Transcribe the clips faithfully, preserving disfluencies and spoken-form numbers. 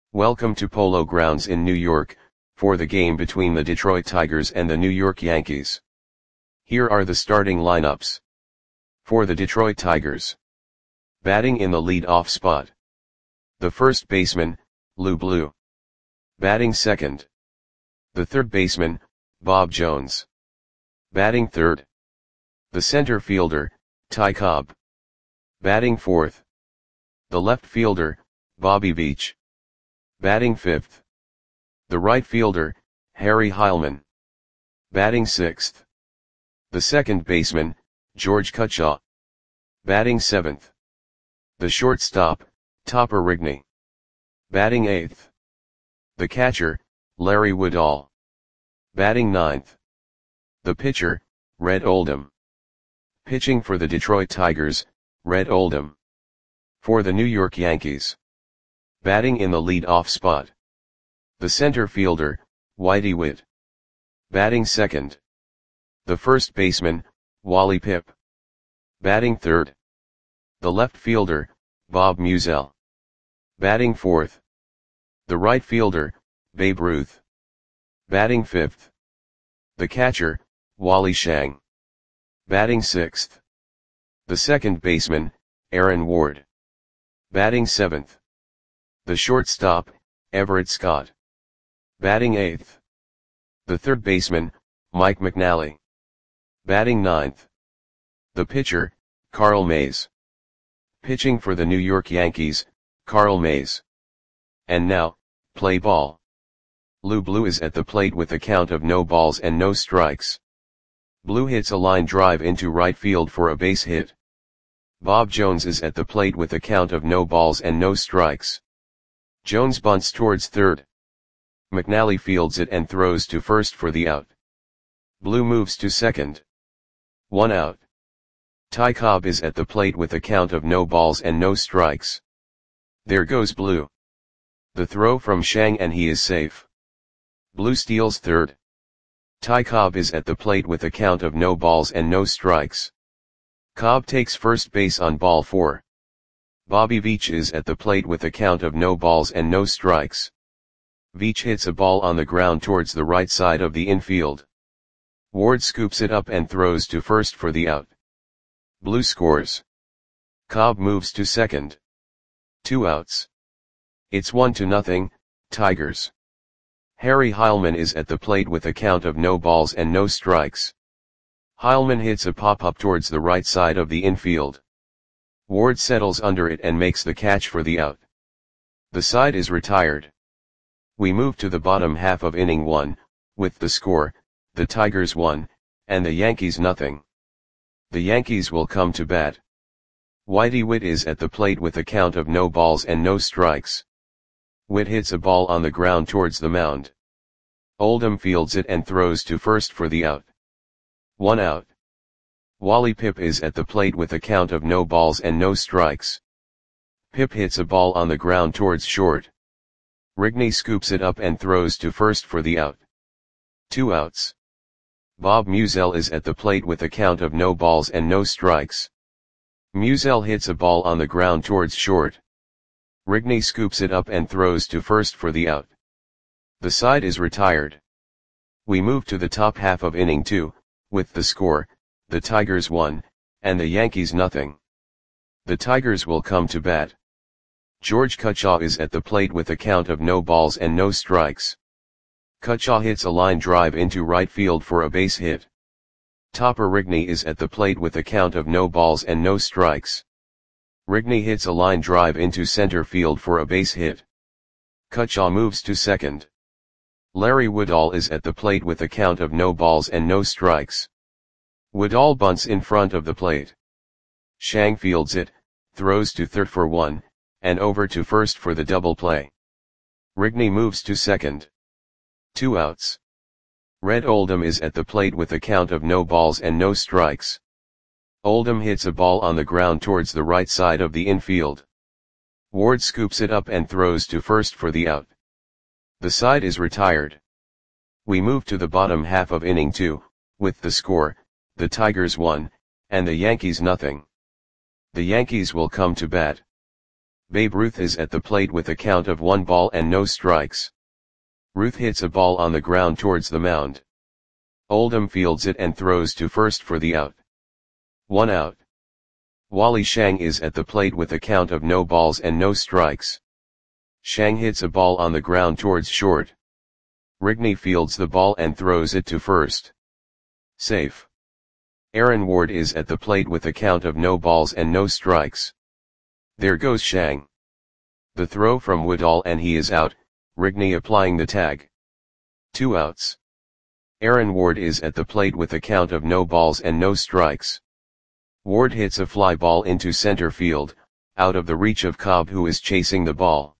Welcome to Polo Grounds in New York, for the game between the Detroit Tigers and the New York Yankees. Here are the starting lineups. For the Detroit Tigers. Batting in the lead-off spot. The first baseman, Lou Blue. Batting second. The third baseman, Bob Jones. Batting third. The center fielder, Ty Cobb. Batting fourth. The left fielder, Bobby Veach. Batting fifth. The right fielder, Harry Heilmann. Batting sixth. The second baseman, George Cutshaw. Batting seventh. The shortstop, Topper Rigney. Batting eighth. The catcher, Larry Woodall. Batting ninth. The pitcher, Red Oldham. Pitching for the Detroit Tigers, Red Oldham. For the New York Yankees. Batting in the lead-off spot. The center fielder, Whitey Witt. Batting second. The first baseman, Wally Pipp. Batting third. The left fielder, Bob Musial. Batting fourth. The right fielder, Babe Ruth. Batting fifth. The catcher, Wally Schang. Batting sixth. The second baseman, Aaron Ward. Batting seventh. The shortstop, Everett Scott. Batting eighth. The third baseman, Mike McNally. Batting ninth. The pitcher, Carl Mays. Pitching for the New York Yankees, Carl Mays. And now, play ball. Lou Blue is at the plate with a count of no balls and no strikes. Blue hits a line drive into right field for a base hit. Bob Jones is at the plate with a count of no balls and no strikes. Jones bunts towards third. McNally fields it and throws to first for the out. Blue moves to second. One out. Ty Cobb is at the plate with a count of no balls and no strikes. There goes Blue. The throw from Schang and he is safe. Blue steals third. Ty Cobb is at the plate with a count of no balls and no strikes. Cobb takes first base on ball four. Bobby Veach is at the plate with a count of no balls and no strikes. Veach hits a ball on the ground towards the right side of the infield. Ward scoops it up and throws to first for the out. Blue scores. Cobb moves to second. Two outs. It's one to nothing, Tigers. Harry Heilmann is at the plate with a count of no balls and no strikes. Heilmann hits a pop-up towards the right side of the infield. Ward settles under it and makes the catch for the out. The side is retired. We move to the bottom half of inning one, with the score, the Tigers one, and the Yankees nothing. The Yankees will come to bat. Whitey Witt is at the plate with a count of no balls and no strikes. Witt hits a ball on the ground towards the mound. Oldham fields it and throws to first for the out. One out. Wally Pipp is at the plate with a count of no balls and no strikes. Pipp hits a ball on the ground towards short. Rigney scoops it up and throws to first for the out. Two outs. Bob Musial is at the plate with a count of no balls and no strikes. Musial hits a ball on the ground towards short. Rigney scoops it up and throws to first for the out. The side is retired. We move to the top half of inning two, with the score, the Tigers one, and the Yankees nothing. The Tigers will come to bat. George Cutshaw is at the plate with a count of no balls and no strikes. Cutshaw hits a line drive into right field for a base hit. Topper Rigney is at the plate with a count of no balls and no strikes. Rigney hits a line drive into center field for a base hit. Cutshaw moves to second. Larry Woodall is at the plate with a count of no balls and no strikes. Woodall bunts in front of the plate. Schang fields it, throws to third for one, and over to first for the double play. Rigney moves to second. Two outs. Red Oldham is at the plate with a count of no balls and no strikes. Oldham hits a ball on the ground towards the right side of the infield. Ward scoops it up and throws to first for the out. The side is retired. We move to the bottom half of inning two, with the score, the Tigers one, and the Yankees nothing. The Yankees will come to bat. Babe Ruth is at the plate with a count of one ball and no strikes. Ruth hits a ball on the ground towards the mound. Oldham fields it and throws to first for the out. One out. Wally Shang is at the plate with a count of no balls and no strikes. Shang hits a ball on the ground towards short. Rigney fields the ball and throws it to first. Safe. Aaron Ward is at the plate with a count of no balls and no strikes. There goes Shang. The throw from Woodall and he is out, Rigney applying the tag. Two outs. Aaron Ward is at the plate with a count of no balls and no strikes. Ward hits a fly ball into center field, out of the reach of Cobb who is chasing the ball.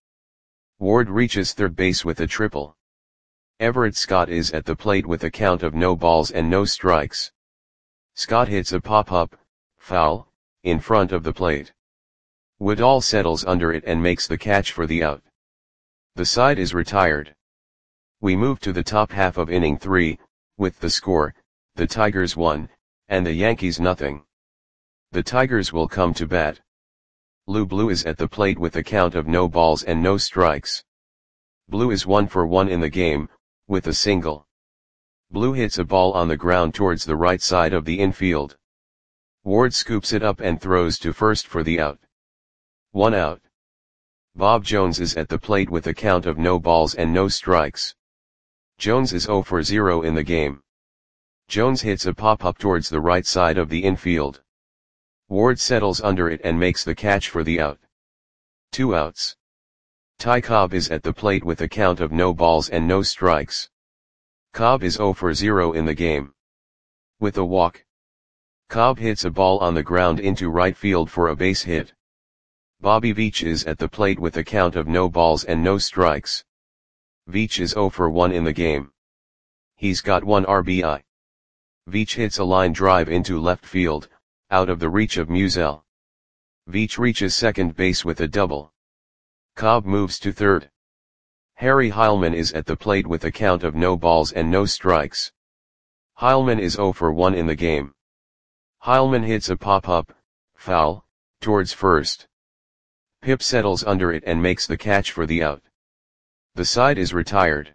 Ward reaches third base with a triple. Everett Scott is at the plate with a count of no balls and no strikes. Scott hits a pop-up, foul, in front of the plate. Woodall settles under it and makes the catch for the out. The side is retired. We move to the top half of inning three, with the score, the Tigers one, and the Yankees nothing. The Tigers will come to bat. Lou Blue is at the plate with a count of no balls and no strikes. Blue is one for one in the game, with a single. Blue hits a ball on the ground towards the right side of the infield. Ward scoops it up and throws to first for the out. One out. Bob Jones is at the plate with a count of no balls and no strikes. Jones is zero for zero in the game. Jones hits a pop-up towards the right side of the infield. Ward settles under it and makes the catch for the out. Two outs. Ty Cobb is at the plate with a count of no balls and no strikes. Cobb is zero for zero in the game. With a walk. Cobb hits a ball on the ground into right field for a base hit. Bobby Veach is at the plate with a count of no balls and no strikes. Veach is zero for one in the game. He's got one R B I. Veach hits a line drive into left field, out of the reach of Musial. Veach reaches second base with a double. Cobb moves to third. Harry Heilman is at the plate with a count of no balls and no strikes. Heilman is zero for one in the game. Heilman hits a pop-up, foul, towards first. Pip settles under it and makes the catch for the out. The side is retired.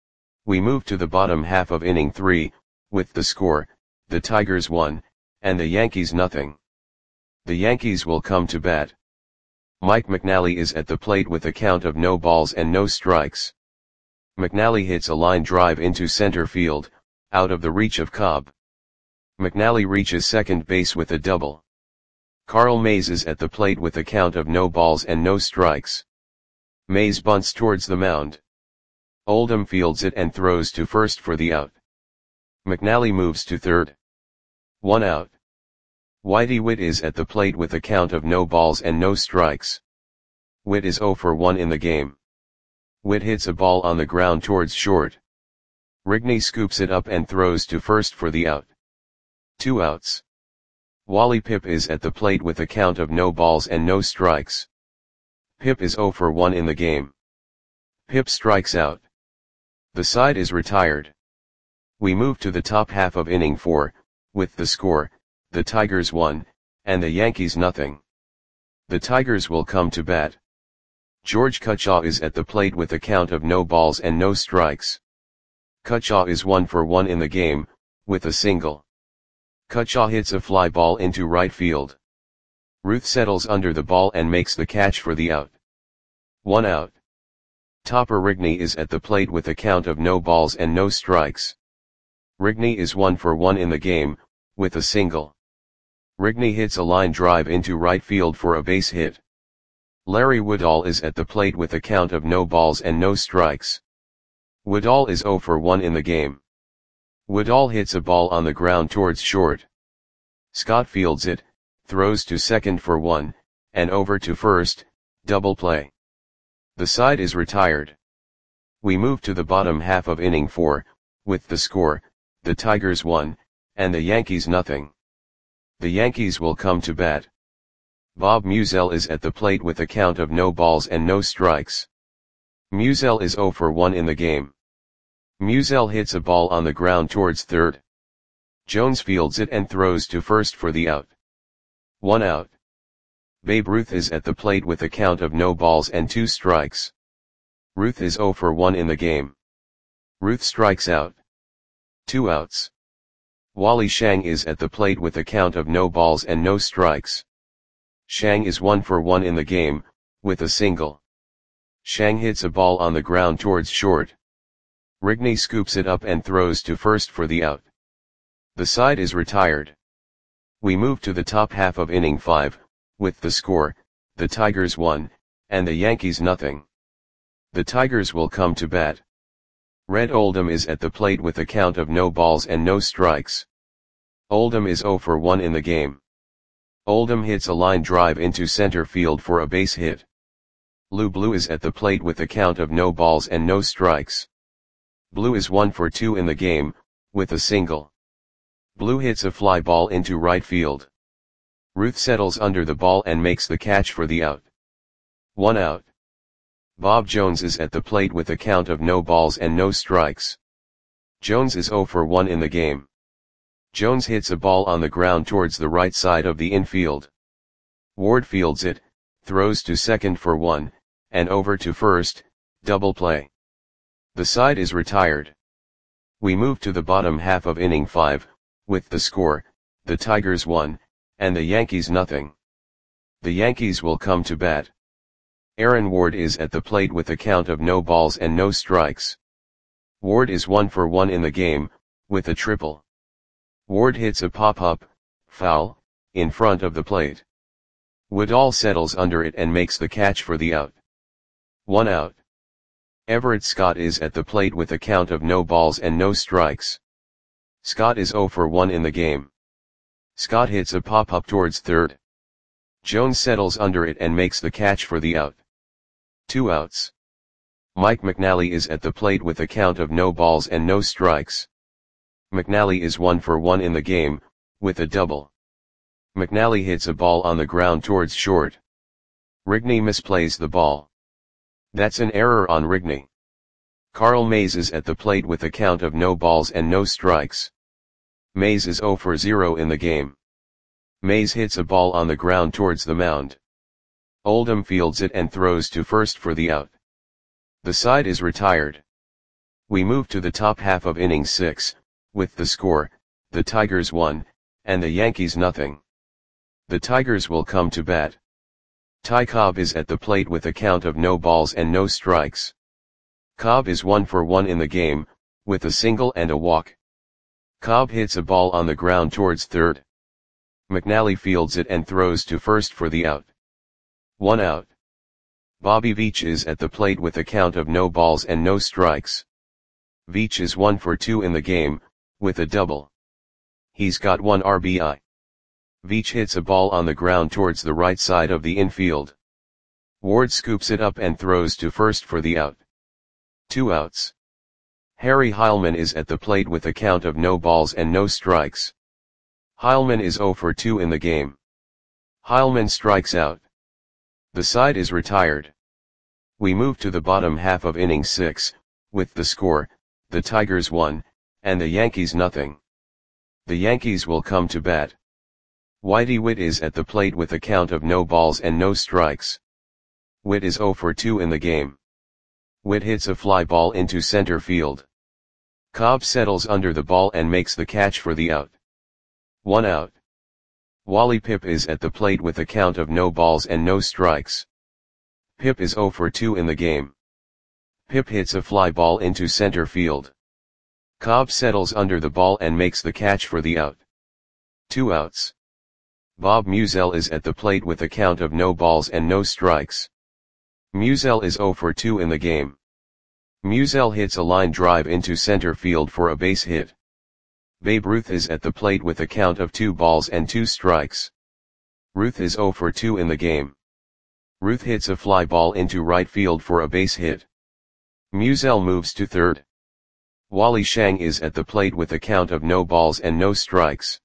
We move to the bottom half of inning three, with the score, the Tigers one, and the Yankees nothing. The Yankees will come to bat. Mike McNally is at the plate with a count of no balls and no strikes. McNally hits a line drive into center field, out of the reach of Cobb. McNally reaches second base with a double. Carl Mays is at the plate with a count of no balls and no strikes. Mays bunts towards the mound. Oldham fields it and throws to first for the out. McNally moves to third. One out. Whitey Witt is at the plate with a count of no balls and no strikes. Witt is zero for one in the game. Witt hits a ball on the ground towards short. Rigney scoops it up and throws to first for the out. Two outs. Wally Pipp is at the plate with a count of no balls and no strikes. Pipp is zero for one in the game. Pipp strikes out. The side is retired. We move to the top half of inning four, with the score, the Tigers one, and the Yankees nothing. The Tigers will come to bat. George Cutchaw is at the plate with a count of no balls and no strikes. Cutchaw is one for one in the game, with a single. Cutchaw hits a fly ball into right field. Ruth settles under the ball and makes the catch for the out. One out. Topper Rigney is at the plate with a count of no balls and no strikes. Rigney is one for one in the game, with a single. Rigney hits a line drive into right field for a base hit. Larry Woodall is at the plate with a count of no balls and no strikes. Woodall is zero for one in the game. Woodall hits a ball on the ground towards short. Scott fields it, throws to second for one, and over to first, double play. The side is retired. We move to the bottom half of inning four, with the score, the Tigers one, and the Yankees nothing. The Yankees will come to bat. Bob Musial is at the plate with a count of no balls and no strikes. Musial is zero for one in the game. Musial hits a ball on the ground towards third. Jones fields it and throws to first for the out. One out. Babe Ruth is at the plate with a count of no balls and two strikes. Ruth is zero for one in the game. Ruth strikes out. Two outs. Wally Shang is at the plate with a count of no balls and no strikes. Shang is one for one in the game, with a single. Shang hits a ball on the ground towards short. Rigney scoops it up and throws to first for the out. The side is retired. We move to the top half of inning five, with the score, the Tigers one, and the Yankees nothing. The Tigers will come to bat. Red Oldham is at the plate with a count of no balls and no strikes. Oldham is zero for one in the game. Oldham hits a line drive into center field for a base hit. Lou Blue is at the plate with a count of no balls and no strikes. Blue is one for two in the game, with a single. Blue hits a fly ball into right field. Ruth settles under the ball and makes the catch for the out. One out. Bob Jones is at the plate with a count of no balls and no strikes. Jones is zero for one in the game. Jones hits a ball on the ground towards the right side of the infield. Ward fields it, throws to second for one, and over to first, double play. The side is retired. We move to the bottom half of inning five, with the score, the Tigers one, and the Yankees nothing. The Yankees will come to bat. Aaron Ward is at the plate with a count of no balls and no strikes. Ward is one for one in the game, with a triple. Ward hits a pop-up, foul, in front of the plate. Woodall settles under it and makes the catch for the out. One out. Everett Scott is at the plate with a count of no balls and no strikes. Scott is zero for one in the game. Scott hits a pop-up towards third. Jones settles under it and makes the catch for the out. Two outs. Mike McNally is at the plate with a count of no balls and no strikes. McNally is one for one in the game, with a double. McNally hits a ball on the ground towards short. Rigney misplays the ball. That's an error on Rigney. Carl Mays is at the plate with a count of no balls and no strikes. Mays is zero for zero in the game. Mays hits a ball on the ground towards the mound. Oldham fields it and throws to first for the out. The side is retired. We move to the top half of inning six, with the score, the Tigers one, and the Yankees nothing. The Tigers will come to bat. Ty Cobb is at the plate with a count of no balls and no strikes. Cobb is one for one in the game, with a single and a walk. Cobb hits a ball on the ground towards third. McNally fields it and throws to first for the out. One out. Bobby Veach is at the plate with a count of no balls and no strikes. Veach is one for two in the game, with a double. He's got one R B I. Veach hits a ball on the ground towards the right side of the infield. Ward scoops it up and throws to first for the out. Two outs. Harry Heilman is at the plate with a count of no balls and no strikes. Heilman is zero for two in the game. Heilman strikes out. The side is retired. We move to the bottom half of inning six, with the score, the Tigers one, and the Yankees nothing. The Yankees will come to bat. Whitey Witt is at the plate with a count of no balls and no strikes. Witt is zero for two in the game. Witt hits a fly ball into center field. Cobb settles under the ball and makes the catch for the out. One out. Wally Pipp is at the plate with a count of no balls and no strikes. Pipp is zero for two in the game. Pipp hits a fly ball into center field. Cobb settles under the ball and makes the catch for the out. Two outs. Bob Musial is at the plate with a count of no balls and no strikes. Musial is zero for two in the game. Musial hits a line drive into center field for a base hit. Babe Ruth is at the plate with a count of two balls and two strikes. Ruth is zero for two in the game. Ruth hits a fly ball into right field for a base hit. Musial moves to third. Wally Shang is at the plate with a count of no balls and no strikes.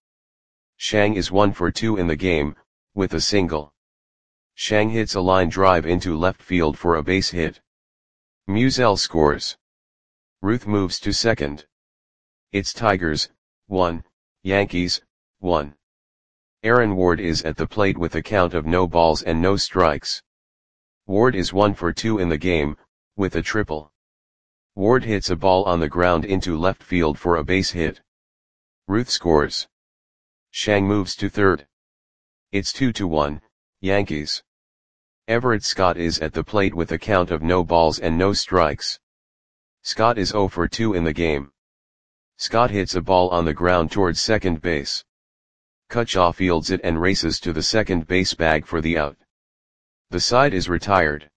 Shang is one for two in the game, with a single. Shang hits a line drive into left field for a base hit. Musial scores. Ruth moves to second. It's Tigers, one, Yankees, one. Aaron Ward is at the plate with a count of no balls and no strikes. Ward is one for two in the game, with a triple. Ward hits a ball on the ground into left field for a base hit. Ruth scores. Shang moves to third. It's two to one, Yankees. Everett Scott is at the plate with a count of no balls and no strikes. Scott is zero for two in the game. Scott hits a ball on the ground towards second base. Cutchaw fields it and races to the second base bag for the out. The side is retired.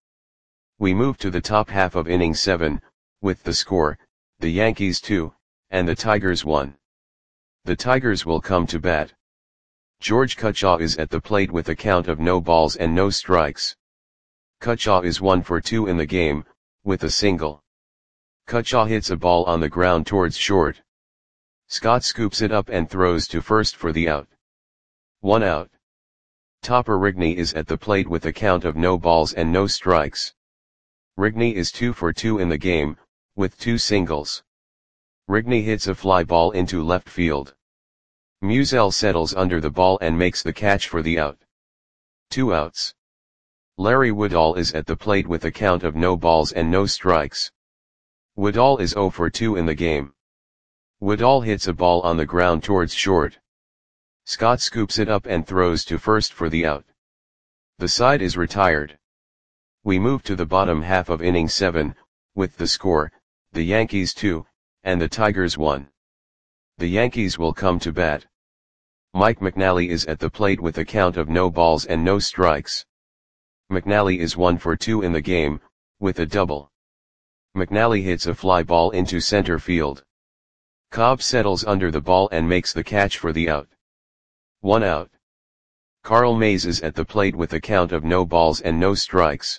We move to the top half of inning seven, with the score, the Yankees two, and the Tigers one. The Tigers will come to bat. George Cutchaw is at the plate with a count of no balls and no strikes. Cutchaw is one for two in the game, with a single. Cutchaw hits a ball on the ground towards short. Scott scoops it up and throws to first for the out. One out. Topper Rigney is at the plate with a count of no balls and no strikes. Rigney is two for two in the game, with two singles. Rigney hits a fly ball into left field. Musial settles under the ball and makes the catch for the out. Two outs. Larry Woodall is at the plate with a count of no balls and no strikes. Woodall is zero for two in the game. Woodall hits a ball on the ground towards short. Scott scoops it up and throws to first for the out. The side is retired. We move to the bottom half of inning seven, with the score, the Yankees two, and the Tigers one. The Yankees will come to bat. Mike McNally is at the plate with a count of no balls and no strikes. McNally is one for two in the game, with a double. McNally hits a fly ball into center field. Cobb settles under the ball and makes the catch for the out. One out. Carl Mays is at the plate with a count of no balls and no strikes.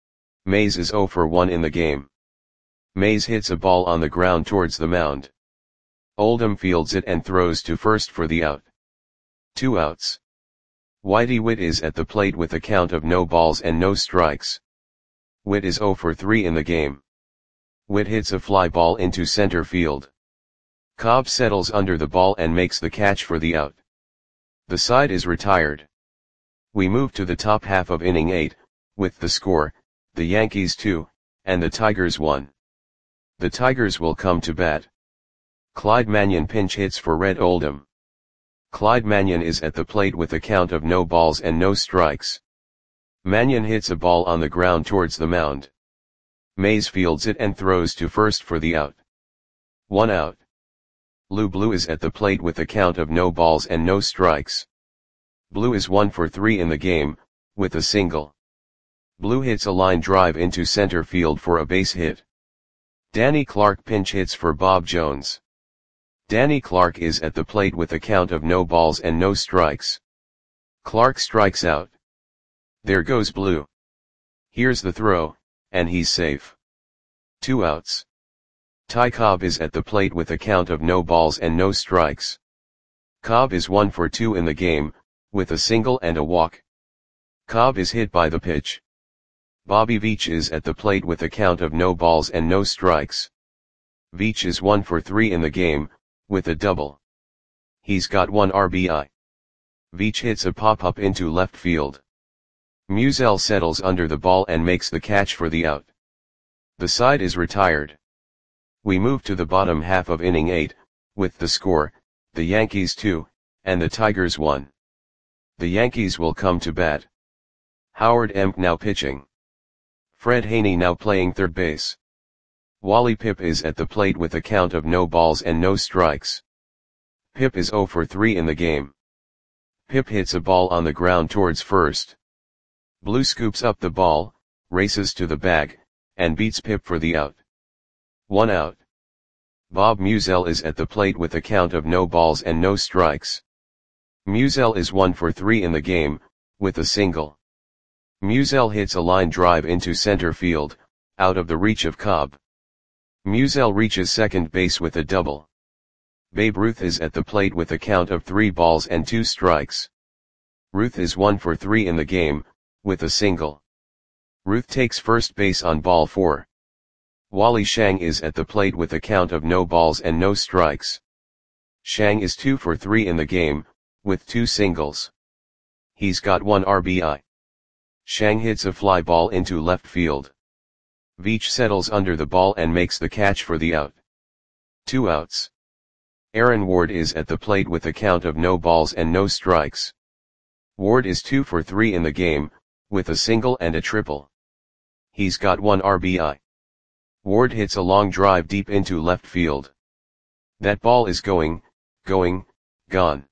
Mays is zero for one in the game. Mays hits a ball on the ground towards the mound. Oldham fields it and throws to first for the out. Two outs. Whitey Witt is at the plate with a count of no balls and no strikes. Witt is zero for three in the game. Witt hits a fly ball into center field. Cobb settles under the ball and makes the catch for the out. The side is retired. We move to the top half of inning eight, with the score, the Yankees two, and the Tigers one. The Tigers will come to bat. Clyde Mannion pinch hits for Red Oldham. Clyde Mannion is at the plate with a count of no balls and no strikes. Mannion hits a ball on the ground towards the mound. Mays fields it and throws to first for the out. One out. Lou Blue is at the plate with a count of no balls and no strikes. Blue is one for three in the game, with a single. Blue hits a line drive into center field for a base hit. Danny Clark pinch hits for Bob Jones. Danny Clark is at the plate with a count of no balls and no strikes. Clark strikes out. There goes Blue. Here's the throw, and he's safe. Two outs. Ty Cobb is at the plate with a count of no balls and no strikes. Cobb is one for two in the game, with a single and a walk. Cobb is hit by the pitch. Bobby Veach is at the plate with a count of no balls and no strikes. Veach is one for three in the game, with a double. He's got one R B I. Veach hits a pop-up into left field. Musial settles under the ball and makes the catch for the out. The side is retired. We move to the bottom half of inning eight, with the score, the Yankees two, and the Tigers one. The Yankees will come to bat. Howard Emk now pitching. Fred Haney now playing third base. Wally Pipp is at the plate with a count of no balls and no strikes. Pipp is zero for three in the game. Pipp hits a ball on the ground towards first. Blue scoops up the ball, races to the bag, and beats Pipp for the out. One out. Bob Musial is at the plate with a count of no balls and no strikes. Musial is one for three in the game, with a single. Musial hits a line drive into center field, out of the reach of Cobb. Musial reaches second base with a double. Babe Ruth is at the plate with a count of three balls and two strikes. Ruth is one for three in the game, with a single. Ruth takes first base on ball four. Wally Shang is at the plate with a count of no balls and no strikes. Shang is two for three in the game, with two singles. He's got one R B I. Shang hits a fly ball into left field. Veach settles under the ball and makes the catch for the out. Two outs. Aaron Ward is at the plate with a count of no balls and no strikes. Ward is two for three in the game, with a single and a triple. He's got one R B I. Ward hits a long drive deep into left field. That ball is going, going, gone.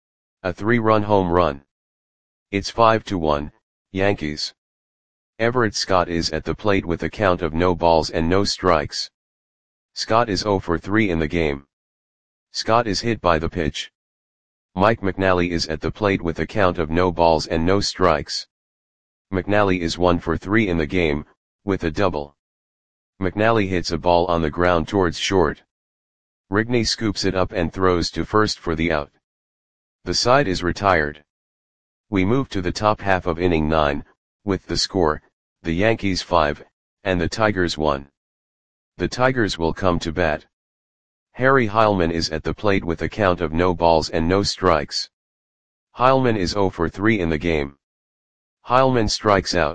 A three-run home run. It's five to one, Yankees. Everett Scott is at the plate with a count of no balls and no strikes. Scott is zero for three in the game. Scott is hit by the pitch. Mike McNally is at the plate with a count of no balls and no strikes. McNally is one for three in the game, with a double. McNally hits a ball on the ground towards short. Rigney scoops it up and throws to first for the out. The side is retired. We move to the top half of inning nine, with the score, the Yankees five, and the Tigers one. The Tigers will come to bat. Harry Heilmann is at the plate with a count of no balls and no strikes. Heilmann is zero for three in the game. Heilmann strikes out.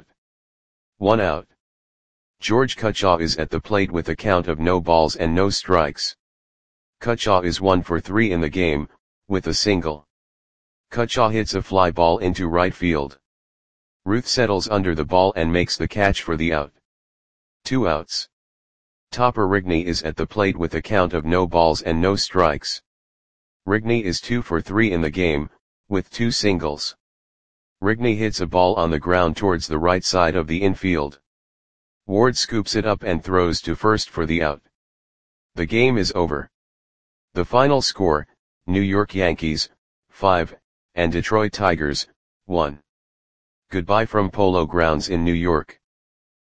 One out. George Cutshaw is at the plate with a count of no balls and no strikes. Cutshaw is one for three in the game, with a single. Cutshaw hits a fly ball into right field. Ruth settles under the ball and makes the catch for the out. Two outs. Topper Rigney is at the plate with a count of no balls and no strikes. Rigney is two for three in the game, with two singles. Rigney hits a ball on the ground towards the right side of the infield. Ward scoops it up and throws to first for the out. The game is over. The final score, New York Yankees, five, and Detroit Tigers, one. Goodbye from Polo Grounds in New York.